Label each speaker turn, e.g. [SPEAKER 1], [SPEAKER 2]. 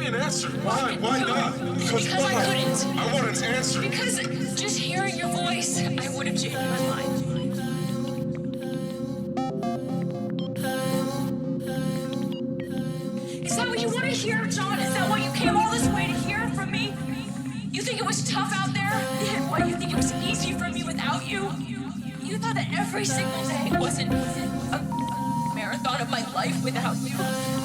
[SPEAKER 1] me an answer. Why? Why not? Because why?
[SPEAKER 2] I couldn't.
[SPEAKER 1] I want an answer.
[SPEAKER 2] Because just hearing your voice, I would have changed my mind. Is that what you want to hear, John? Is that why you came all this way to hear from me? You think it was tough out there? What, you think it was easy for me without you? You thought that every single day wasn't a marathon of my life without you?